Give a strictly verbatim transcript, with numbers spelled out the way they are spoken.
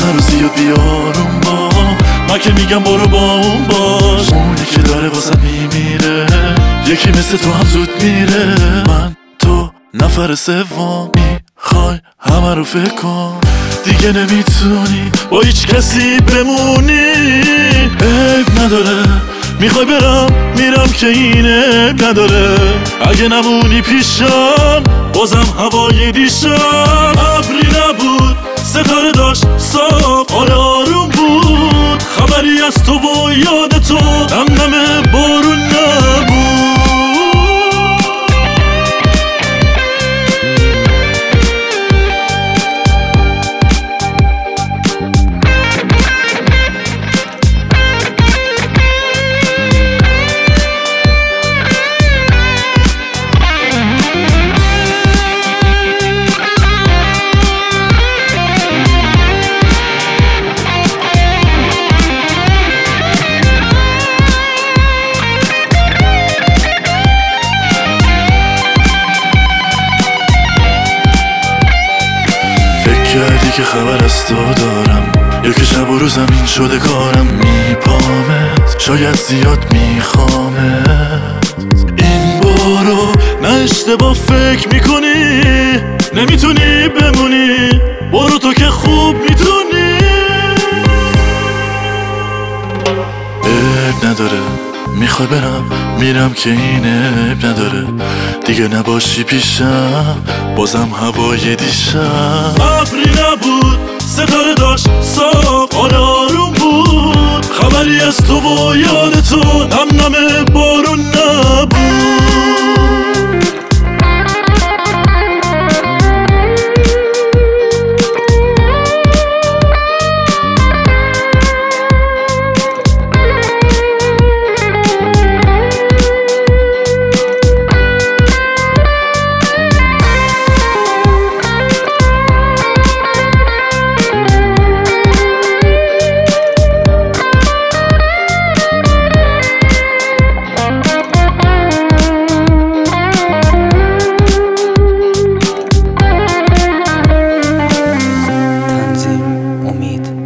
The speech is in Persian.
نرو زیاد بیارون با من که میگم برو با اون باش، اونی که داره واسه میمیره، یکی مثل تو هم زود میره. من تو نفر سوم میخوای همه رو فکر کن، دیگه نمیتونی با هیچ کسی بمونی. عیب نداره میخوای برم میرم که این عیب نداره، اگه نمونی پیشم بازم هوای دیشم. ابری نبود ستاره داشت صاف، آره آروم بود، خبری از تو و یاد تو، نم نم بارون نبود. کردی که خبر از تو دارم، یا که شب و روز زمین شده کارم، میپامت شاید زیاد میخوامت. این بارو نه اشتباه فکر میکنی، نمیتونی بمونی، برو تو که خوب میتونی. عیب نداره میخوای برم میرم که این عیب نداره، دیگه نباشی پیشم بازم هوای دیشم. ابری نبود ستاره داشت صاف، آره آروم بود، خبری از تو و یاد تو، نم نم بارون نبود. امید